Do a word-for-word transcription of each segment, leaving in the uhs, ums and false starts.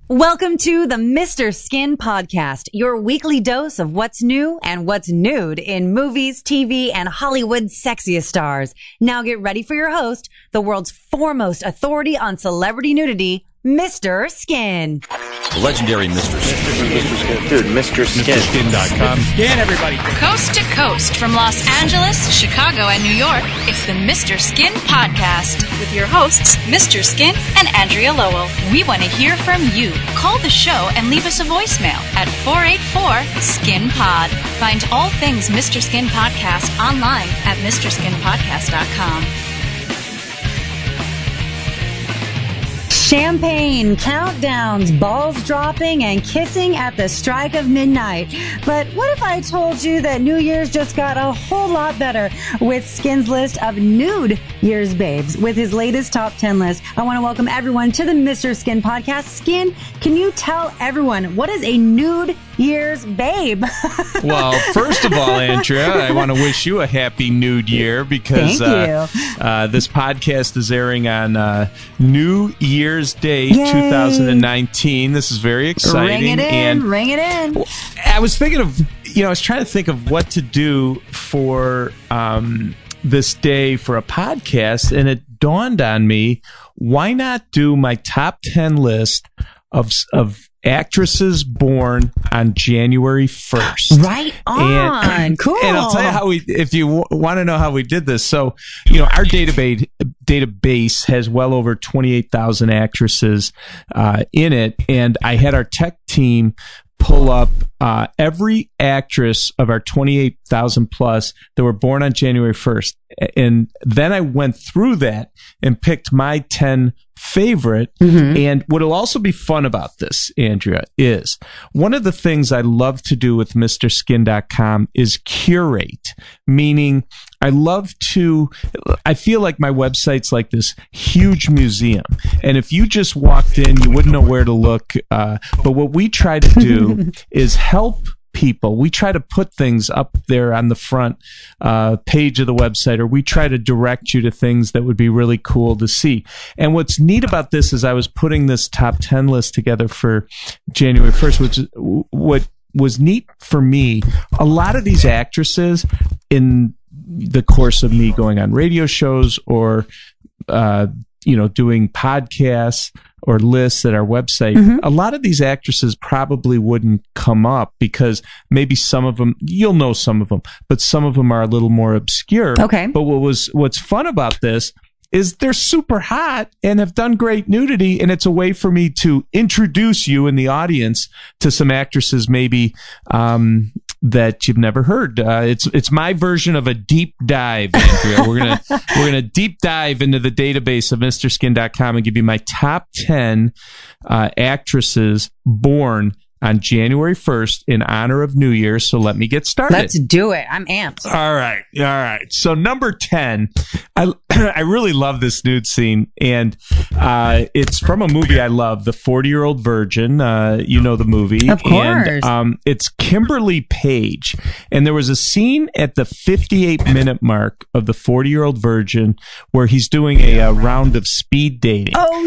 Welcome to the Mister Skin Podcast, your weekly dose of what's new and what's nude in movies, T V, and Hollywood's sexiest stars. Now get ready for your host, the world's foremost authority on celebrity nudity, Mister Skin. The legendary Mister Skin. Mister Skin. Dude, Mister Skin. Mister Skin dot com. Skin, everybody. Coast to coast from Los Angeles, Chicago, and New York, it's the Mister Skin Podcast with your hosts, Mister Skin and Andrea Lowell. We want to hear from you. Call the show and leave us a voicemail at four eight four, skin pod. Find all things Mister Skin Podcast online at Mister Skin Podcast dot com. Champagne, countdowns, balls dropping, and kissing at the strike of midnight. But what if I told you that New Year's just got a whole lot better with Skin's list of nude Year's babes with his latest top ten list? I want to welcome everyone to the Mister Skin Podcast. Skin, can you tell everyone what is a nude Year's babe? Well, first of all, Andrea, I want to wish you a happy nude year because uh, uh, this podcast is airing on uh, New Year's Day Yay. two thousand nineteen. This is very exciting. Ring it in, and ring it in. I was thinking of, you know, I was trying to think of what to do for um, this day for a podcast, and it dawned on me, why not do my top ten list of of actresses born on January first. Right on. And, cool. And I'll tell you how we, if you w- want to know how we did this. So, you know, our database database has well over twenty-eight thousand actresses uh, in it. And I had our tech team pull up uh, every actress of our twenty-eight thousand plus that were born on January first. And then I went through that and picked my ten favorite. Mm-hmm. And what'll also be fun about this, Andrea, is one of the things I love to do with Mister Skin dot com is curate, meaning I love to, I feel like my website's like this huge museum. And if you just walked in, you wouldn't know where to look. Uh, but what we try to do is help people. We try to put things up there on the front uh, page of the website, or we try to direct you to things that would be really cool to see. And what's neat about this is I was putting this top ten list together for January first, which is what was neat for me. A lot of these actresses, in the course of me going on radio shows or uh, you know, doing podcasts or lists at our website, mm-hmm. a lot of these actresses probably wouldn't come up because maybe some of them, you'll know some of them, but some of them are a little more obscure. Okay. But what was, what's fun about this is they're super hot and have done great nudity, and it's a way for me to introduce you in the audience to some actresses maybe um, that you've never heard. Uh, it's it's my version of a deep dive, Andrea. We're gonna we're gonna deep dive into the database of Mister Skin dot com and give you my top ten uh, actresses born on January first in honor of New Year's. So let me get started. Let's do it. I'm amped. All right. All right. So number ten, I, I really love this nude scene, and uh, it's from a movie I love, The forty-Year-Old Virgin. Uh, you know the movie. Of course. And um, it's Kimberly Page. And there was a scene at the fifty-eight minute mark of The forty-Year-Old Virgin where he's doing a, a round of speed dating. Oh,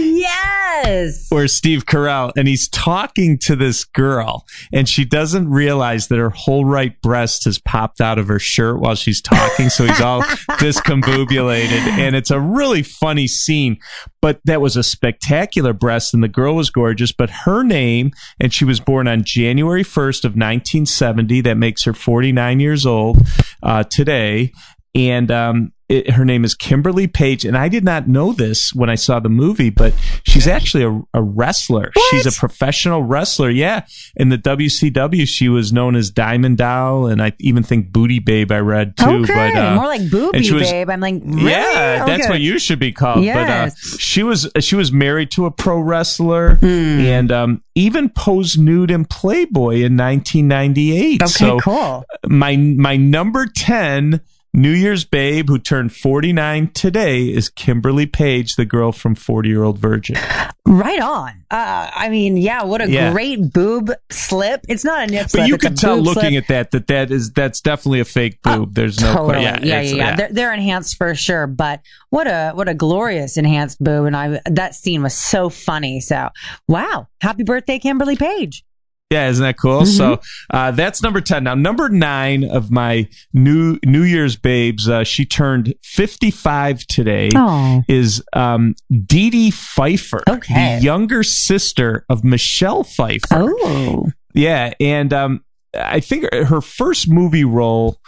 yes. Or Steve Carell, and he's talking to this girl. Girl, and she doesn't realize that her whole right breast has popped out of her shirt while she's talking, so he's all discombobulated, and it's a really funny scene. But that was a spectacular breast, and the girl was gorgeous. But her name, and she was born on January first of nineteen seventy. That makes her forty-nine years old uh, today. And um, it, her name is Kimberly Page. And I did not know this when I saw the movie, but she's actually a, a wrestler. What? She's a professional wrestler. Yeah. In the W C W, she was known as Diamond Doll, and I even think Booty Babe I read too. Okay, but, uh, more like Booby was, Babe. I'm like, really? Yeah, okay. That's what you should be called. Yes. But uh, she was she was married to a pro wrestler, mm. and um, even posed nude in Playboy in nineteen ninety-eight. Okay, so cool. My my number ten New Year's babe who turned forty-nine today is Kimberly Page, the girl from forty Year Old Virgin. Right on. Uh, I mean, yeah, what a yeah. great boob slip. It's not a nip slip. But you it's could a tell boob looking slip. at that that that is that's definitely a fake boob. Oh, There's no totally. yeah, yeah, yeah, yeah. They're, they're enhanced for sure. But what a what a glorious enhanced boob, and I that scene was so funny. So wow, happy birthday, Kimberly Page. Yeah, isn't that cool? Mm-hmm. So uh, that's number ten. Now, number nine of my new New Year's babes, uh, she turned fifty-five today, oh. is um, Dee Dee Pfeiffer, okay. the younger sister of Michelle Pfeiffer. Oh. Yeah, and um, I think her first movie role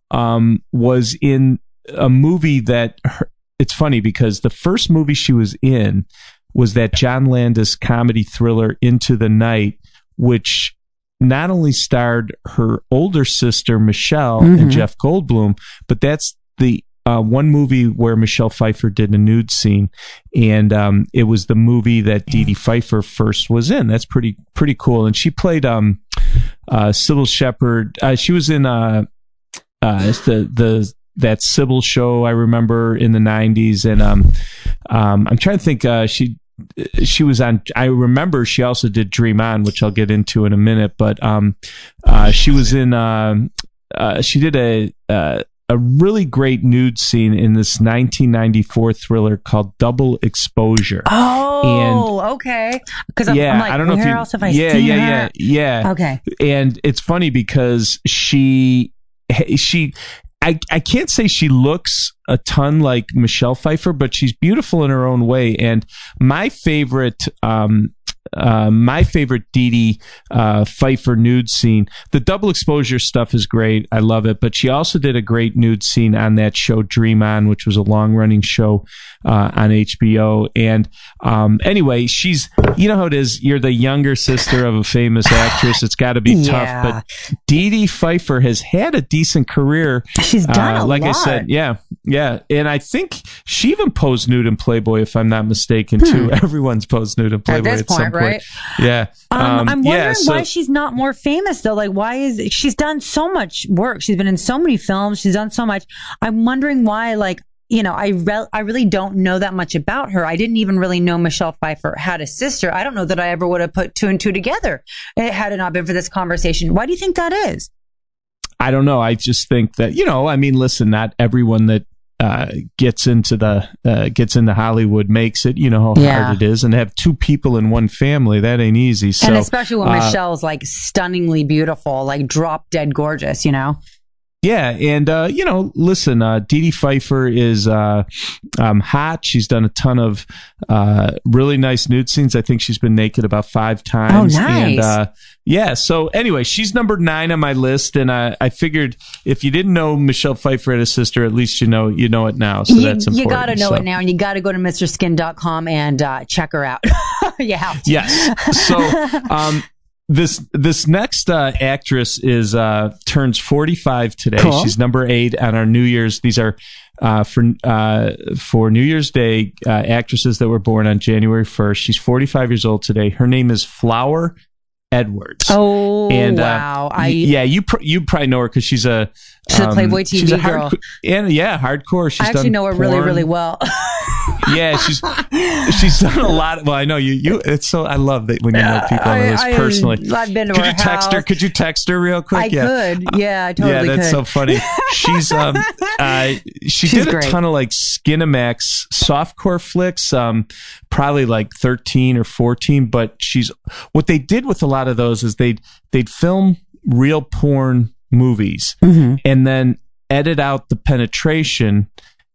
um, was in a movie that, her, it's funny because the first movie she was in was that John Landis comedy thriller Into the Night, which not only starred her older sister, Michelle, mm-hmm. and Jeff Goldblum, but that's the uh, one movie where Michelle Pfeiffer did a nude scene. And um, it was the movie that Dee Dee Pfeiffer first was in. That's pretty pretty cool. And she played um, uh, Sybil Shepherd. Uh, she was in uh, uh, the the that Sybil show I remember in the nineties. And um, um, I'm trying to think, uh, she... She was on, I remember she also did Dream On, which I'll get into in a minute, but um, uh, she was in, uh, uh, she did a, uh, a really great nude scene in this nineteen ninety-four thriller called Double Exposure. Oh, and, okay. Because I'm, yeah, I'm like, I don't know where if you, else have I yeah, seen yeah, her? yeah, yeah. Okay. And it's funny because she, she, I, I can't say she looks a ton like Michelle Pfeiffer, but she's beautiful in her own way. And my favorite, um, uh, my favorite Dee Dee uh, Pfeiffer nude scene, the double exposure stuff is great. I love it. But she also did a great nude scene on that show Dream On, which was a long running show uh, on H B O. And um, anyway, she's, you know how it is. You're the younger sister of a famous actress. It's got to be yeah. tough. But Dee Dee Pfeiffer has had a decent career. She's done uh, a like lot. I said, yeah, yeah. And I think she even posed nude in Playboy, if I'm not mistaken, too. Hmm. Everyone's posed nude in Playboy at, this at point, some point. Right? Yeah. Um, um, I'm wondering yeah, so, why she's not more famous though. Like, why is she's done so much work? She's been in so many films. She's done so much. I'm wondering why. Like, you know, I re- I really don't know that much about her. I didn't even really know Michelle Pfeiffer had a sister. I don't know that I ever would have put two and two together had it not been for this conversation. Why do you think that is? I don't know. I just think that, you know, I mean, listen, not everyone that uh, gets into the uh, gets into Hollywood makes it. You know how yeah. hard it is, and to have two people in one family, that ain't easy. So, and especially when uh, Michelle's like stunningly beautiful, like drop dead gorgeous, you know. Yeah, and uh, you know, listen, uh, Dee Dee Pfeiffer is uh, um, hot. She's done a ton of uh, really nice nude scenes. I think she's been naked about five times. Oh, nice. And, uh, yeah. So anyway, she's number nine on my list, and I, I figured if you didn't know Michelle Pfeiffer had a sister, at least you know you know it now. So you, that's important. You got to know so. it now, and you got to go to Mister Skin dot com and uh, check her out. You have to. Yes. So. Um, This this next uh, actress is uh, turns forty-five today. Cool. She's number eight on our New Year's. These are uh, for uh, for New Year's Day uh, actresses that were born on January first. She's forty-five years old today. Her name is Flower Edwards. Oh, and, uh, wow! I yeah, you pr- you probably know her because she's a she's um, a Playboy T V she's a girl. Hardco- and yeah, hardcore. She's I actually done know her porn. really, really well. Yeah, she's she's done a lot. Well, I know you. You. It's so I love that when you know people on this I, personally. I've been to could her you text house. her? Could you text her real quick? I yeah. could. Yeah, I totally could. Yeah, that's could. so funny. She's um, uh, she She's did a great. ton of like Skinamax softcore flicks. Um, probably like thirteen or fourteen. But she's what they did with a lot of those is they'd they'd film real porn movies mm-hmm. and then edit out the penetration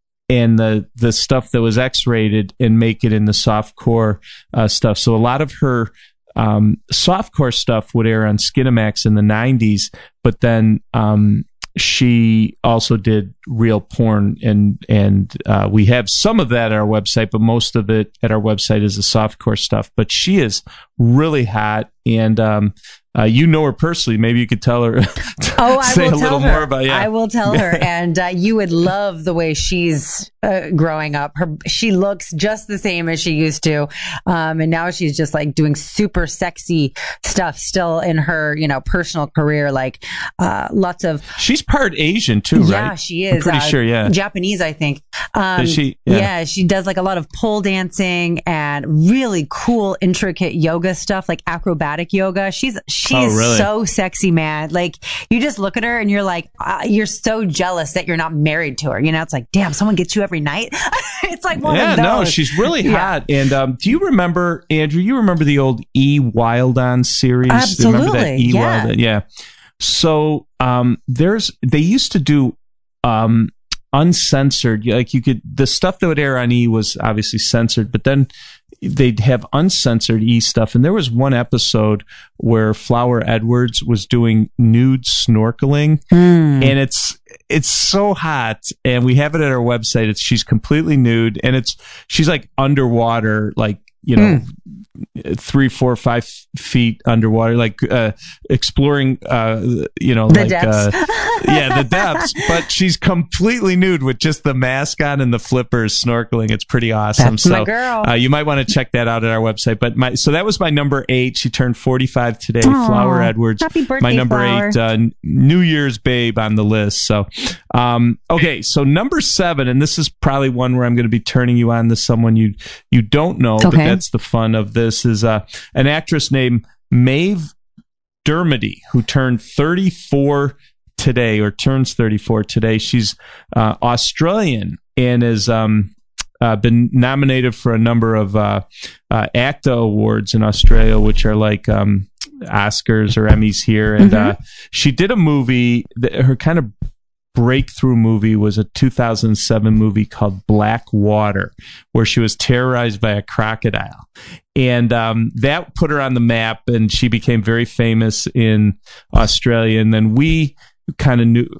and the the stuff that was X-rated and make it in the softcore uh, stuff. So a lot of her um, softcore stuff would air on Skinamax in the nineties, but then um, she also did real porn, and and uh, we have some of that at our website, but most of it at our website is the softcore stuff. But she is really hot, and um, uh, you know her personally. Maybe you could tell her. Oh, I say will a tell little her. more about. Yeah, I will tell her, and uh, you would love the way she's uh, growing up. Her she looks just the same as she used to, um, and now she's just like doing super sexy stuff still in her, you know, personal career. Like uh, lots of. She's part Asian too, right? Yeah, she is. I'm pretty uh, sure. Yeah, Japanese, I think. Um, is she? Yeah. yeah, she does like a lot of pole dancing and really cool, intricate yoga stuff, like acrobatic yoga. She's she's Oh, really? so sexy, man. Like you just look at her and you're like, uh, you're so jealous that you're not married to her. You know, it's like, damn, someone gets you every night. It's like one yeah, of those. no, she's really Yeah. hot. And um, do you remember, Andrew? You remember the old E. Wild On series? Absolutely, Remember that E. yeah. Wild On? Yeah. So um, there's they used to do um, uncensored, like you could the stuff that would air on E was obviously censored, but then they'd have uncensored E stuff. And there was one episode where Flower Edwards was doing nude snorkeling, Mm. and it's it's so hot. And we have it at our website. It's she's completely nude, and it's she's like underwater, like you know. Mm. three, four, five feet underwater, like uh, exploring, uh, you know, the like, depths. uh, yeah, the depths. But she's completely nude with just the mask on and the flippers snorkeling. It's pretty awesome. That's so my girl. Uh, you might want to check that out at our website. But my so that was my number eight. She turned forty-five today. Aww, Flower Edwards, happy birthday, my number Flower. eight, uh, New Year's babe on the list. So, um, okay, so number seven, and this is probably one where I'm going to be turning you on to someone you you don't know, Okay. but that's the fun of this. Is uh, an actress named Maeve Dermody, who turned thirty-four today, or turns thirty-four today. She's uh, Australian and has um, uh, been nominated for a number of uh, uh, ACTA awards in Australia, which are like um, Oscars or Emmys here. And Mm-hmm. uh, she did a movie, that, her kind of breakthrough movie was a two thousand seven movie called Black Water, where she was terrorized by a crocodile. And um, that put her on the map, and she became very famous in Australia. And then we kind of knew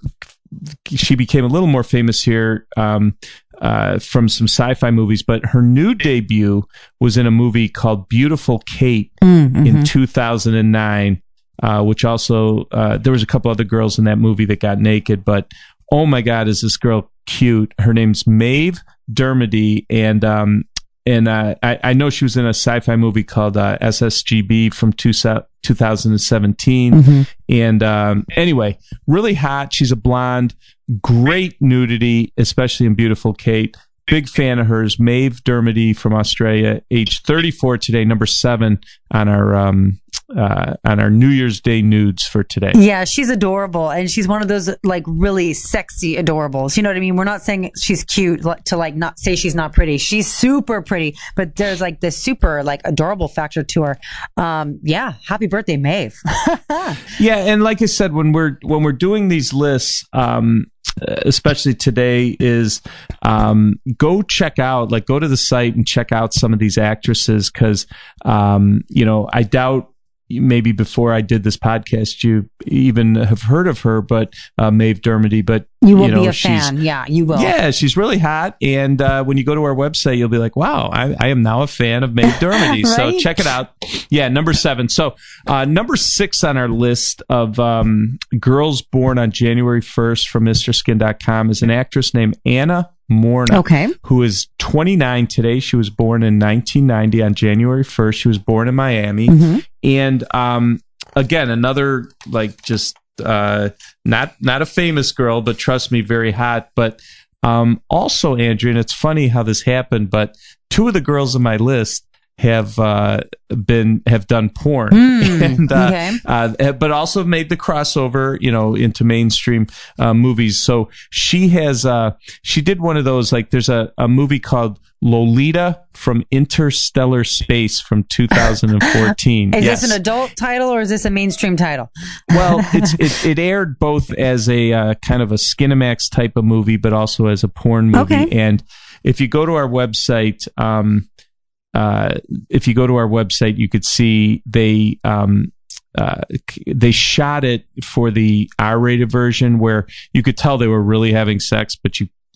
she became a little more famous here um, uh, from some sci-fi movies. But her new debut was in a movie called Beautiful Kate Mm-hmm. in two thousand nine. Uh, which also, uh, there was a couple other girls in that movie that got naked, but oh my God, is this girl cute? Her name's Maeve Dermody, and um, and uh, I, I know she was in a sci-fi movie called uh, S S G B from two, two thousand seventeen. Mm-hmm. And um, anyway, really hot. She's a blonde, great nudity, especially in Beautiful Kate. Big fan of hers, Maeve Dermody from Australia, age thirty-four today, number seven on our um, uh, on our New Year's Day nudes for today. Yeah, she's adorable, and she's one of those like really sexy adorables. You know what I mean? We're not saying she's cute like, to like not say she's not pretty. She's super pretty, but there's like this super like adorable factor to her. Um, yeah, happy birthday, Maeve. Yeah, and like I said, when we're when we're doing these lists, um, especially today, is um, go check out, like go to the site and check out some of these actresses, because um, you know, I doubt maybe before I did this podcast you even have heard of her, but uh, Maeve Dermody, but You will you know, be a she's- fan. Yeah, you will. Yeah, she's really hot. And uh, when you go to our website, you'll be like, wow, I, I am now a fan of Maeve Dermody. So Right? check it out. Yeah, number seven. So uh, number six on our list of um, girls born on January first from Mister Skin dot com is an actress named Anna Morna, Okay. who is twenty-nine today. She was born in nineteen ninety on January first. She was born in Miami. Mm-hmm. And um, again, another like just uh, not not a famous girl, but trust me, very hot. But um, also, Andrew, and it's funny how this happened, but two of the girls on my list have uh, been have done porn, Mm, and uh, okay. uh, but also made the crossover, you know, into mainstream uh, movies. So she has uh, she did one of those, like there's a, a movie called Lolita from Interstellar Space from two thousand fourteen. Is Yes. this an adult title or is this a mainstream title? Well, it's, it, it aired both as a uh, kind of a Skinamax type of movie, but also as a porn movie. Okay. And if you go to our website, um, uh, if you go to our website, you could see they um, uh, they shot it for the R-rated version, where you could tell they were really having sex, but you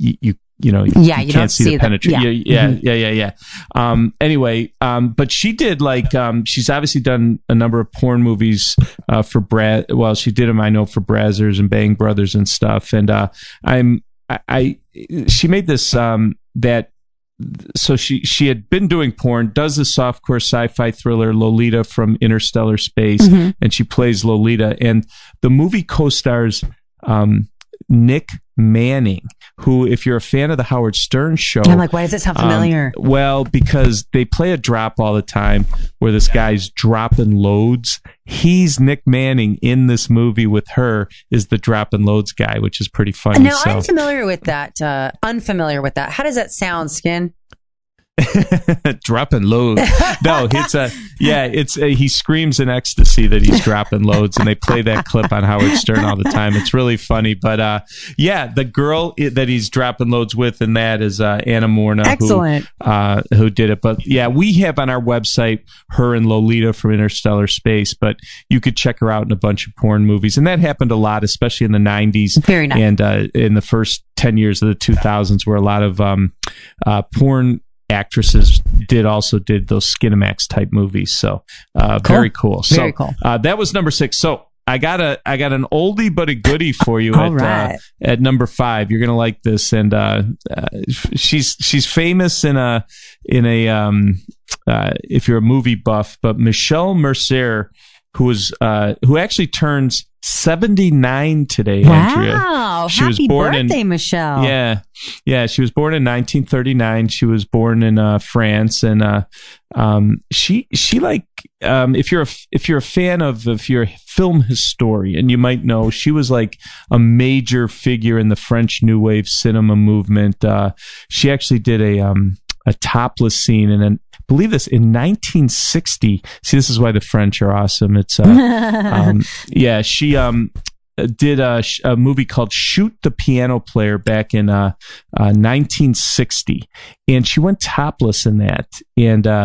you, you you know, yeah, you, you can't don't see, see the the- penetration. yeah. Yeah, yeah, Mhm. yeah, yeah, yeah. Um, anyway, um, but she did like, um, she's obviously done a number of porn movies, uh, for Brad. Well, she did them, I know, for Brazzers and Bang Brothers and stuff. And, uh, I'm, I, I she made this, um, that, so she, she had been doing porn, does the softcore sci-fi thriller Lolita from Interstellar Space, Mm-hmm. and she plays Lolita. And the movie co-stars, um, Nick Manning, who, if you're a fan of the Howard Stern show, I'm like, why does it sound familiar? Um, well, because they play a drop all the time where this guy's dropping loads. He's Nick Manning in this movie with her is the drop and loads guy, which is pretty funny. Now, so. I'm familiar with that, uh, unfamiliar with that. How does that sound, Skin? Dropping loads. No, it's a yeah. It's a, he screams in ecstasy that he's dropping loads, and they play that clip on Howard Stern all the time. It's really funny, but uh, yeah, the girl i- that he's dropping loads with, and that is uh, Anna Morna, Excellent. who uh, who did it. But yeah, we have on our website her and Lolita from Interstellar Space, but you could check her out in a bunch of porn movies, and that happened a lot, especially in the nineties. Very nice. And uh, in the first ten years of the two thousands, where a lot of um, uh, porn actresses did also did those Skinamax type movies. So uh, Cool. very cool. So Very cool. Uh, that was number six. So I got a I got an oldie but a goodie for you All at right. uh, at number five. You're gonna like this, and uh, uh, she's she's famous in a in a um uh, if you're a movie buff, but Michelle Mercier, who was uh, who actually turns seventy-nine today. Andrea. Wow. She was Happy born in- birthday, Michelle. Yeah, yeah. She was born in nineteen thirty-nine. She was born in uh, France, and uh, um, she she like um, if you're a if you're a fan of if you're a film historian, you might know she was like a major figure in the French New Wave cinema movement. Uh, she actually did a um, a topless scene in an. Believe this in nineteen sixty. See, this is why the French are awesome. It's uh, um, yeah. She um did a, sh- a movie called Shoot the Piano Player back in uh, uh nineteen sixty, and she went topless in that. And uh,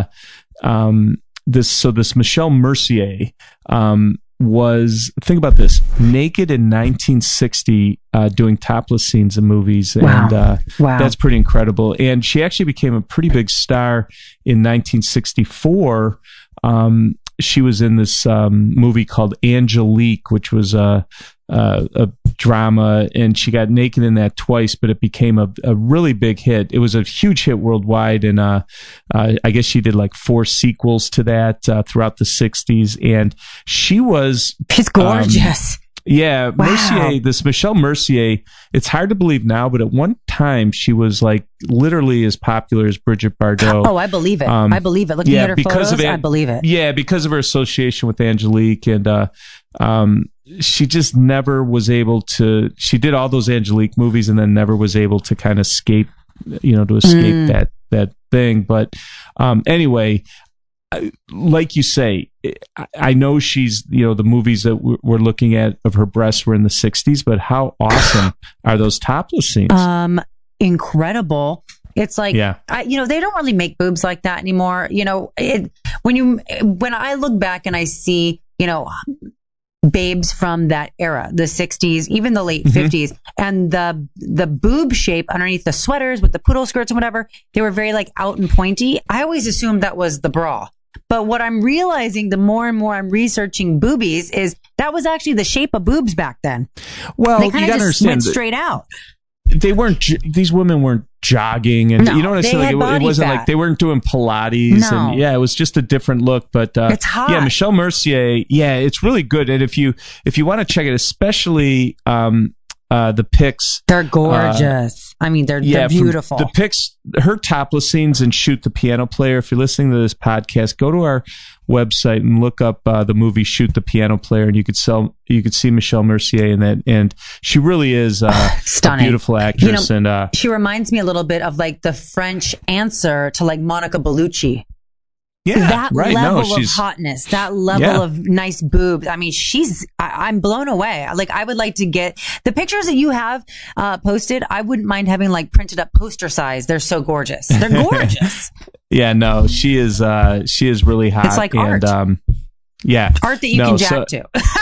um this so this Michelle Mercier um was think about this naked in nineteen sixty uh doing topless scenes in movies. Wow. And uh Wow. that's pretty incredible. And she actually became a pretty big star in nineteen sixty-four. Um, she was in this um, movie called Angelique, which was a, a, a drama, and she got naked in that twice, but it became a, a really big hit. It was a huge hit worldwide, and uh, uh, I guess she did like four sequels to that uh, throughout the sixties, and she was... She's gorgeous. Yeah, Wow. Mercier, this Michelle Mercier, it's hard to believe now, but at one time she was like literally as popular as Brigitte Bardot. Oh, I believe it. Um, I believe it. Looking yeah, at her because photos, of An- I believe it. Yeah, because of her association with Angelique, and uh, um, she just never was able to. She did all those Angelique movies, and then never was able to kind of escape, you know, to escape Mm. that that thing. But um, anyway. I- Like you say, I- I know she's, you know, the movies that we're we're looking at of her breasts were in the sixties, but how awesome are those topless scenes? Um, incredible. It's like, Yeah. I, you know, they don't really make boobs like that anymore. You know, it, when you, when I look back and I see, you know, babes from that era, the sixties, even the late Mhm. fifties, and the, the boob shape underneath the sweaters with the poodle skirts and whatever, they were very like out and pointy. I always assumed that was the bra. But what I'm realizing the more and more I'm researching boobies is that was actually the shape of boobs back then. well, They you kind got of to just understand went that straight out. they weren't. j- These women weren't jogging, and No, you know what I'm they saying. Like, had it, it body wasn't fat. like they weren't doing Pilates, No. and yeah, it was just a different look. But uh, It's hot. yeah, Michelle Mercier, yeah, it's really good. And if you if you want to check it, especially um, uh, the pics. They're gorgeous. I mean, they're, Yeah, they're from beautiful. The pics, her topless scenes and Shoot the Piano Player. If you're listening to this podcast, go to our website and look up uh, the movie Shoot the Piano Player, and you could sell you could see Michelle Mercier in that, and she really is uh, a Stunning. beautiful actress. You know, and uh, she reminds me a little bit of like the French answer to like Monica Bellucci. yeah, that right. level no, of she's hotness, that level Yeah. of nice boobs. I mean, she's, I, I'm blown away. Like, I would like to get the pictures that you have uh, posted. I wouldn't mind having like printed up poster size. They're so gorgeous. They're gorgeous. yeah, no, she is uh, she is really hot. It's like and, art. Um, yeah, Art that you No, can so- jack to.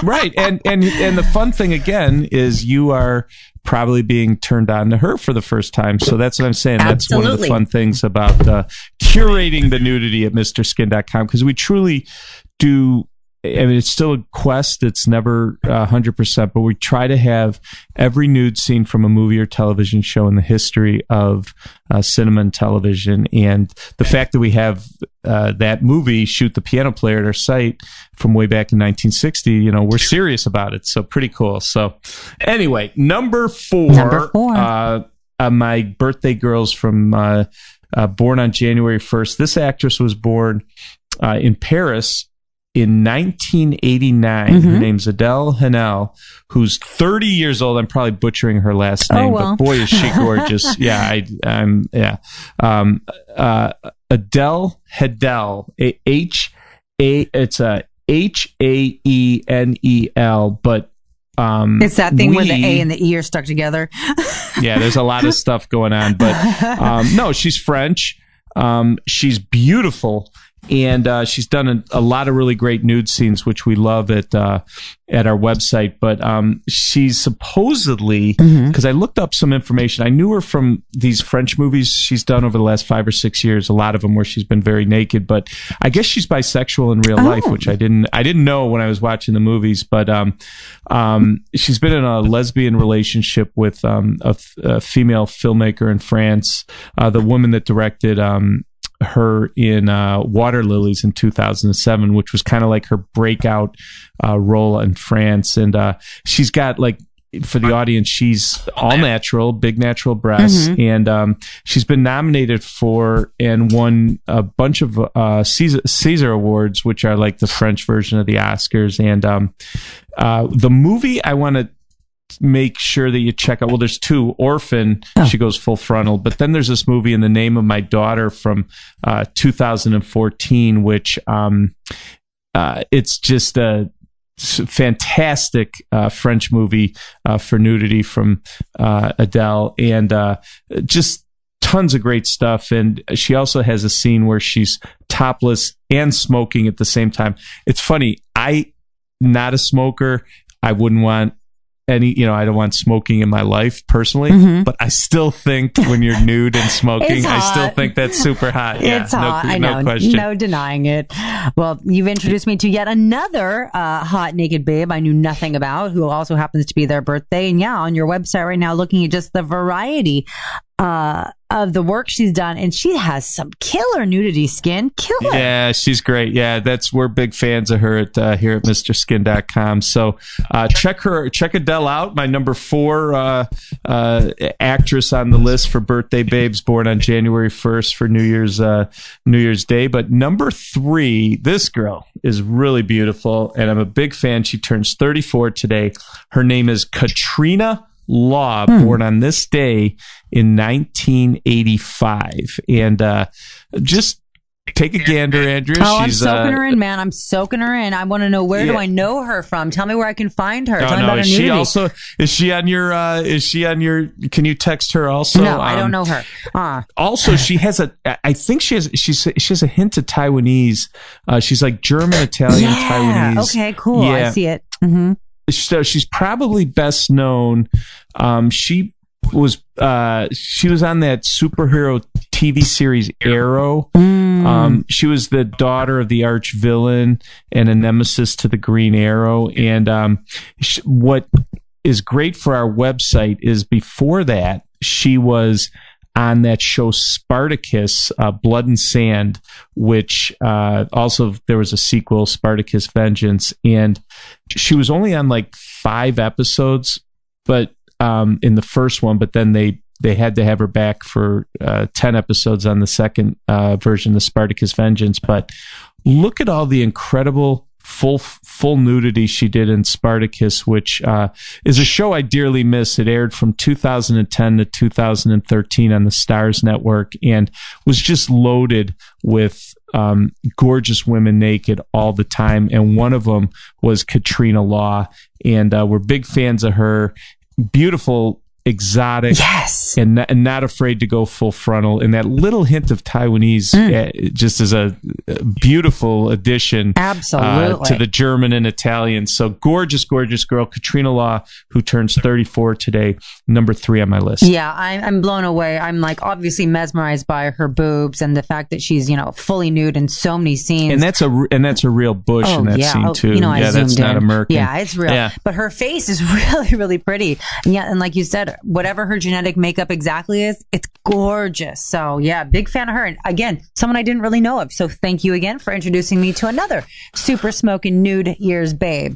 Right. And, and, and the fun thing again is you are probably being turned on to her for the first time. So that's what I'm saying. That's Absolutely. one of the fun things about uh, curating the nudity at Mister Skin dot com, because we truly do. I mean, it's still a quest. It's never uh, one hundred percent, but we try to have every nude scene from a movie or television show in the history of uh, cinema and television. And the fact that we have uh, that movie, Shoot the Piano Player, at our site from way back in nineteen sixty, you know, we're serious about it. So pretty cool. So anyway, number four, Number four. Uh, uh, my birthday girls from uh, uh, born on January first. This actress was born uh, in Paris in nineteen eighty-nine. Mm-hmm. Her name's Adele Haenel, who's thirty years old. I'm probably butchering her last name, Oh, well. but boy, is she gorgeous. yeah, I, I'm, yeah. Um, uh, Adele Haenel, A- H A, it's a H A E N E L, but um, It's that thing we, where the A and the E are stuck together. yeah, there's a lot of stuff going on, but um, no, she's French. Um, she's beautiful. And uh, she's done a, a lot of really great nude scenes, which we love at uh, at our website. But um, she's supposedly, because mm-hmm. I looked up some information, I knew her from these French movies she's done over the last five or six years. A lot of them where she's been very naked, but I guess she's bisexual in real oh. life, which I didn't I didn't know when I was watching the movies. But um, um, she's been in a lesbian relationship with um, a, a female filmmaker in France, uh, the woman that directed. Um, her in uh, Water Lilies in two thousand seven, which was kind of like her breakout uh, role in France. And uh, she's got, like, for the audience, she's all natural, big natural breasts. Mm-hmm. And um, she's been nominated for and won a bunch of uh, Caesar, Caesar Awards, which are like the French version of the Oscars. And um, uh, the movie I want to make sure that you check out. Well, there's two. Orphan, oh. she goes full frontal, but then there's this movie In the Name of My Daughter from uh, two thousand fourteen, which um, uh, it's just a fantastic uh, French movie uh, for nudity from uh, Adele, and uh, just tons of great stuff. And she also has a scene where she's topless and smoking at the same time. It's funny. I, not a smoker. I wouldn't want any, you know, I don't want smoking in my life personally, mm-hmm. but I still think when you're nude and smoking, I still think that's super hot. Yeah, it's hot. No, I no know. question. No denying it. Well, you've introduced me to yet another uh, hot naked babe I knew nothing about, who also happens to be their birthday. And yeah, on your website right now, looking at just the variety uh, of the work she's done, and she has some killer nudity skin. Killer. Yeah, she's great. Yeah, that's we're big fans of her at uh, here at Mister Skin dot com. So uh, check her, check Adele out. My number four uh, uh, actress on the list for birthday babes, born on January first for New Year's uh, New Year's Day. But number three, this girl is really beautiful, and I'm a big fan. She turns thirty-four today. Her name is Katrina Law, hmm. born on this day in nineteen eighty-five. And uh, just take a gander, Andrea. Oh, She's, I'm soaking uh, her in, man. I'm soaking her in. I want to know, where yeah. do I know her from? Tell me where I can find her. Oh, Tell me no, about her is nudity. she also, is she on your, uh, is she on your, can you text her also? No, I um, don't know her. Uh. Also, she has a, I think she has, she's, she has a hint of Taiwanese. Uh, she's like German, Italian, yeah. Taiwanese. Okay, cool. Yeah. I see it. Mm-hmm. So she's probably best known. Um, she was uh, she was on that superhero T V series Arrow. Mm. Um, she was the daughter of the arch villain and a nemesis to the Green Arrow. And um, sh- what is great for our website is before that she was on that show Spartacus, uh, Blood and Sand, which uh, also there was a sequel, Spartacus Vengeance, and she was only on like five episodes, but um, in the first one, but then they they had to have her back for uh, ten episodes on the second uh, version of Spartacus Vengeance. But look at all the incredible full full nudity she did in Spartacus, which uh, is a show I dearly miss. It aired from two thousand ten to two thousand thirteen on the Stars Network and was just loaded with um, gorgeous women naked all the time. And one of them was Katrina Law, and uh, we're big fans of her. Beautiful exotic, yes, and not, and not afraid to go full frontal. And that little hint of Taiwanese mm. uh, just as a, a beautiful addition, absolutely, uh, to the German and Italian. So gorgeous, gorgeous girl, Katrina Law, who turns thirty-four today, number three on my list. Yeah, I'm, I'm blown away. I'm like obviously mesmerized by her boobs and the fact that she's, you know, fully nude in so many scenes. And that's a and that's a real bush oh, in that yeah. scene oh, too. You know, yeah, I that's not in. American. Yeah, it's real. Yeah. But her face is really, really pretty. And yeah, and like you said, whatever her genetic makeup exactly is, it's gorgeous. So yeah, big fan of her. And again, someone I didn't really know of. So thank you again for introducing me to another super smoking nude years babe.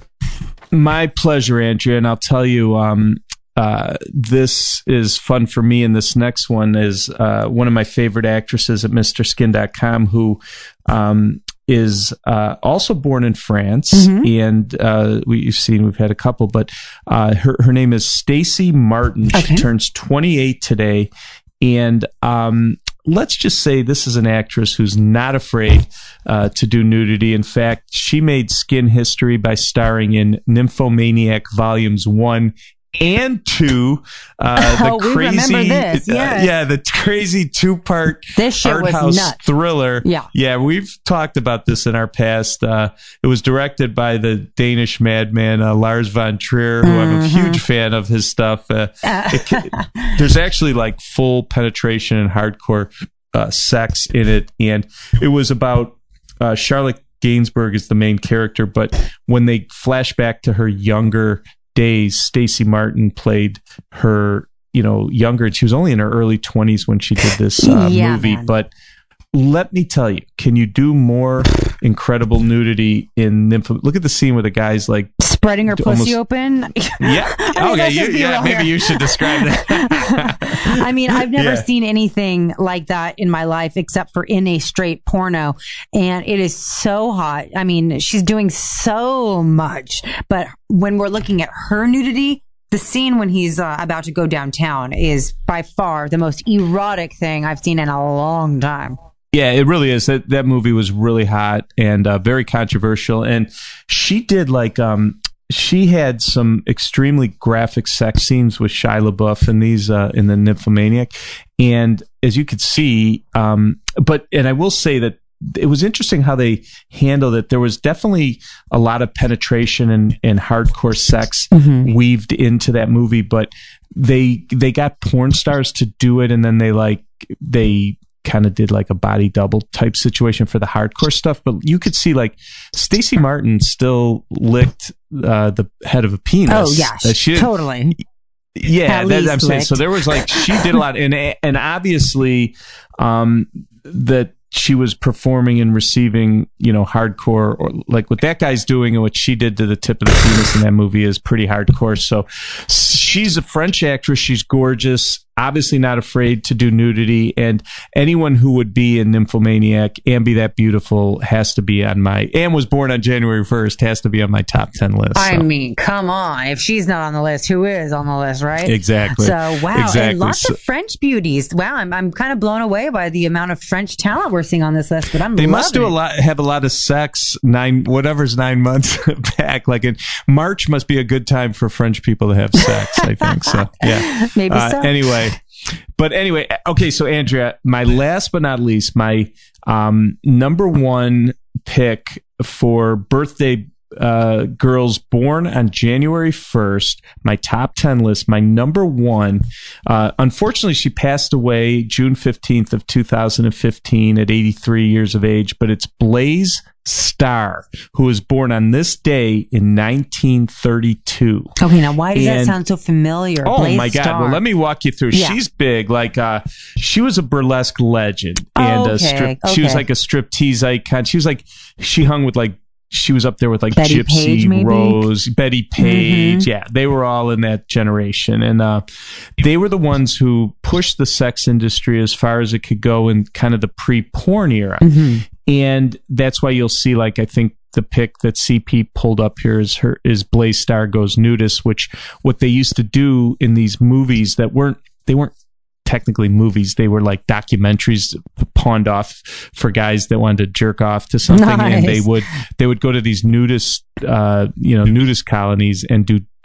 My pleasure, Andrea. And I'll tell you, um, uh, this is fun for me. And this next one is uh, one of my favorite actresses at Mister Skin dot com who um, is uh, also born in France. Mm-hmm. And uh, we, you've seen, we've had a couple, but uh, her, her name is Stacey Martin. Okay. She turns twenty-eight today. And um, let's just say this is an actress who's not afraid uh, to do nudity. In fact, she made skin history by starring in Nymphomaniac Volumes one and two. Uh, the oh, we crazy, remember this. Yes. Uh, yeah, the crazy two-part this shit art was house nuts. thriller. Yeah, yeah, we've talked about this in our past. Uh, it was directed by the Danish madman uh, Lars von Trier, who mm-hmm. I'm a huge fan of his stuff. Uh, it, there's actually like full penetration and hardcore uh, sex in it, and it was about uh, Charlotte Gainsbourg is the main character, but when they flash back to her younger days, Stacey Martin played her, you know, younger. She was only in her early twenties when she did this uh, yeah, movie. Man. But let me tell you, can you do more incredible nudity in Nympho? Look at the scene where the guy's like spreading her pussy almost, open. Yeah. I mean, okay. You, yeah. Maybe you should describe that. I mean, I've never yeah. seen anything like that in my life except for in a straight porno. And it is so hot. I mean, she's doing so much. But when we're looking at her nudity, the scene when he's uh, about to go downtown is by far the most erotic thing I've seen in a long time. Yeah, it really is. That that movie was really hot and uh, very controversial. And she did like um, she had some extremely graphic sex scenes with Shia LaBeouf in these uh, in the Nymphomaniac. And as you could see, um, but and I will say that it was interesting how they handled it. There was definitely a lot of penetration and, and hardcore sex mm-hmm. weaved into that movie, but they they got porn stars to do it, and then they like they. kind of did like a body double type situation for the hardcore stuff, but you could see like Stacey Martin still licked uh, the head of a penis. Oh yeah, uh, she totally. Yeah, that, I'm saying. So there was like she did a lot, and and obviously um, that she was performing and receiving, you know, hardcore, or like what that guy's doing and what she did to the tip of the penis in that movie is pretty hardcore. So she's a French actress. She's gorgeous. Obviously not afraid to do nudity, and anyone who would be in Nymphomaniac and be that beautiful has to be on my, and was born on January first, has to be on my top ten list. So. I mean, come on. If she's not on the list, who is on the list, right? Exactly. So, wow. Exactly. And lots so, of French beauties. Wow. I'm, I'm kind of blown away by the amount of French talent we're seeing on this list, but I'm They loving must do it. a lot, have a lot of sex nine, whatever's nine months back. Like in March must be a good time for French people to have sex, I think. So, yeah. Maybe uh, so. Anyway. But anyway, okay, so Andrea, my last but not least, my um, number one pick for birthday uh, girls born on January first, my top ten list, my number one, uh, unfortunately, she passed away June fifteenth of two thousand fifteen at eighty-three years of age, but it's Blaze Starr, who was born on this day in nineteen thirty-two. Okay, now why does and, that sound so familiar? Oh Blaze my God! Starr. Well, let me walk you through. Yeah. She's big. Like uh, she was a burlesque legend, and oh, okay, a strip. Okay. She was like a striptease icon. She was like she hung with like. She was up there with like Betty Gypsy Page, maybe? Rose, Betty Page. Mm-hmm. Yeah, they were all in that generation. And uh, they were the ones who pushed the sex industry as far as it could go in kind of the pre-porn era. Mm-hmm. And that's why you'll see, like, I think the pic that C P pulled up here is her is Blaze Starr Goes Nudist, which what they used to do in these movies that weren't, they weren't technically movies, they were like documentaries pawned off for guys that wanted to jerk off to something. Nice. And they would they would go to these nudist uh you know nudist colonies and do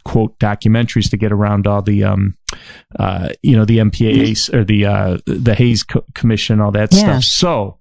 quote documentaries to get around all the um uh you know the M P A A or the uh the Hays Co- Commission, all that Yeah. stuff. So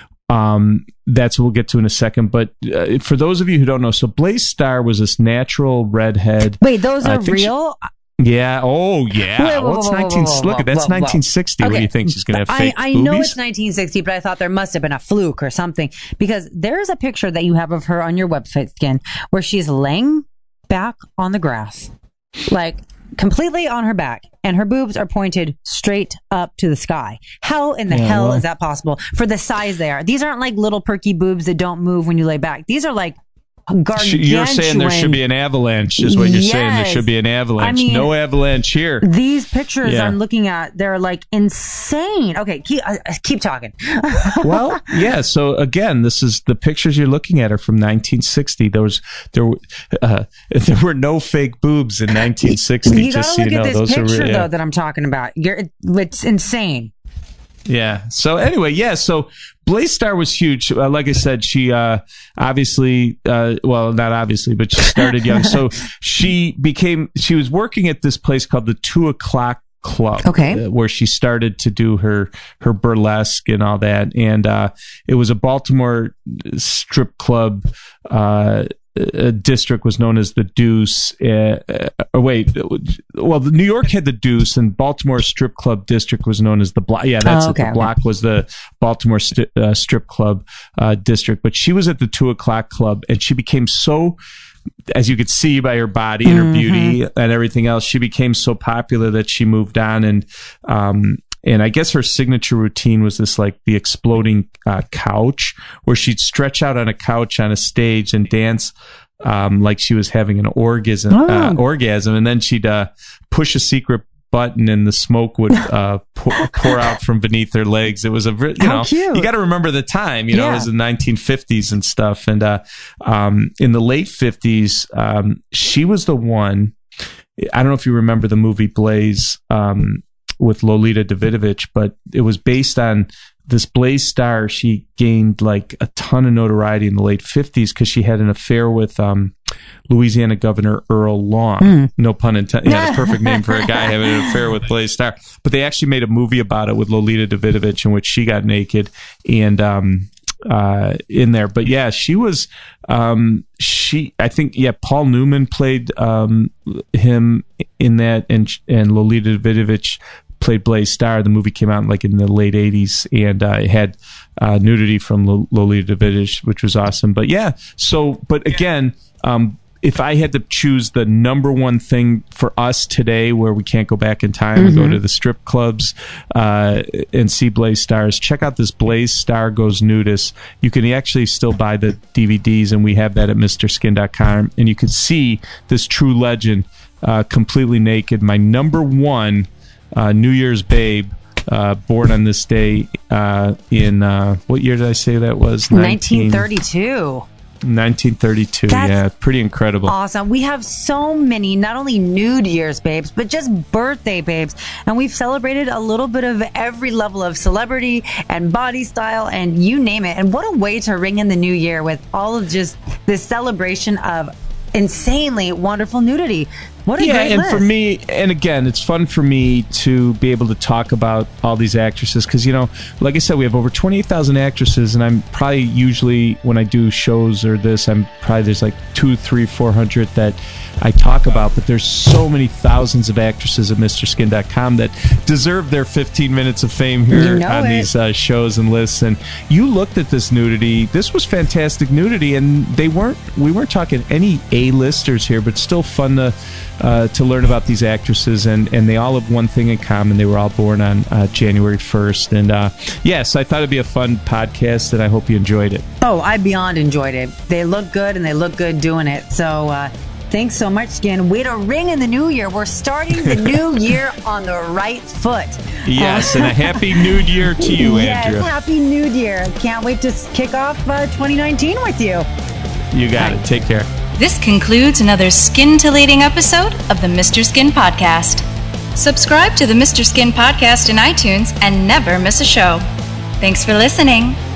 um that's what we'll get to in a second. But uh, for those of you who don't know, so Blaze Starr was this natural redhead. Wait, those I are think she- real? Yeah. Oh, yeah. Wait, whoa, What's whoa, whoa, nineteen? whoa, whoa, Look at that's whoa, whoa. nineteen sixty. What do Okay. you think she's going to have? Fake I, I boobies? know it's nineteen sixty, but I thought there must have been a fluke or something, because there's a picture that you have of her on your website, Skin, where she's laying back on the grass, like completely on her back, and her boobs are pointed straight up to the sky. How in the Yeah, hell well- is that possible for the size they are? These aren't like little perky boobs that don't move when you lay back. These are like gargantuan. You're saying there should be an avalanche, is what you're saying. There Yes. should be an avalanche. I mean, no avalanche here. These pictures Yeah. I'm looking at, they're like insane. Okay, keep uh, keep talking. Well, yeah. So again, this is the pictures you're looking at are from nineteen sixty. There was there were uh, there were no fake boobs in nineteen sixty. You just gotta so look you at know, this those picture are really, yeah. though that I'm talking about. You're, it's insane. Yeah. So anyway, yeah. So Blaze Starr was huge. Uh, like I said, she uh, obviously, uh, well, not obviously, but she started young. So she became. She was working at this place called the Two O'clock Club, Okay. uh, where she started to do her her burlesque and all that. And uh, it was a Baltimore strip club. Uh, uh, district was known as the Deuce. Uh, uh, or wait, well, New York had the Deuce, and Baltimore strip club district was known as the Block. Yeah, that's Oh, it. okay, The okay. Block was the Baltimore st- uh, strip club uh, district. But she was at the Two O'clock Club, and she became so, as you could see by her body and her beauty and everything else, she became so popular that she moved on. And um, and I guess her signature routine was this, like the exploding uh, couch, where she'd stretch out on a couch on a stage and dance um, like she was having an orgasm, uh, orgasm, and then she'd uh, push a secret button and the smoke would uh, pour, pour out from beneath her legs. It was a, you How know, cute. you got to remember the time, you know, Yeah. it was the nineteen fifties and stuff. And uh, um, in the late fifties, um, she was the one. I don't know if you remember the movie Blaze um, with Lolita Davidovich, but it was based on this Blaze Starr. She gained like a ton of notoriety in the late fifties because she had an affair with um, Louisiana Governor Earl Long. Mm. No pun intended. Yeah, the perfect name for a guy having an affair with Blaze Starr. But they actually made a movie about it with Lolita Davidovich, in which she got naked and um, uh, in there. But yeah, she was. Um, she, I think, yeah, Paul Newman played um, him in that, and and Lolita Davidovich played Blaze Starr. The movie came out like in the late eighties, and uh, it had uh, nudity from L- Lolita Davidovich, which was awesome. But yeah, so but again, um, if I had to choose the number one thing for us today, where we can't go back in time and go to the strip clubs uh, and see Blaze Starrs, check out this Blaze Starr Goes Nudist. You can actually still buy the D V Ds, and we have that at Mr Skin dot com, and you can see this true legend uh, completely naked. My number one uh, New Year's babe, uh, born on this day uh, in, uh, what year did I say that was? nineteen thirty-two. nineteen thirty-two. That's Yeah, pretty incredible. Awesome. We have so many, not only nude years babes, but just birthday babes. And we've celebrated a little bit of every level of celebrity and body style and you name it. And what a way to ring in the new year with all of just this celebration of insanely wonderful nudity. What a yeah, great and list. for me, and again, it's fun for me to be able to talk about all these actresses because, you know, like I said, we have over twenty-eight thousand actresses, and I'm probably usually, when I do shows or this, I'm probably, there's like two, three, four hundred that I talk about, but there's so many thousands of actresses at Mr Skin dot com that deserve their fifteen minutes of fame here You know on it. these uh, shows and lists. And you looked at this nudity. This was fantastic nudity, and they weren't, we weren't talking any A-listers here, but still fun to Uh, to learn about these actresses, and, and they all have one thing in common. They were all born on uh, January first. And uh, yes, I thought it'd be a fun podcast, and I hope you enjoyed it. Oh, I beyond enjoyed it. They look good and they look good doing it. So, uh, thanks so much, Skin. Way to ring in the new year. We're starting the new year on the right foot. Yes, and a happy new year to you, Andrea. Yes, happy new year. Can't wait to kick off uh, twenty nineteen with you. You got it. Take care. This concludes another scintillating episode of the Mister Skin Podcast. Subscribe to the Mister Skin Podcast in iTunes and never miss a show. Thanks for listening.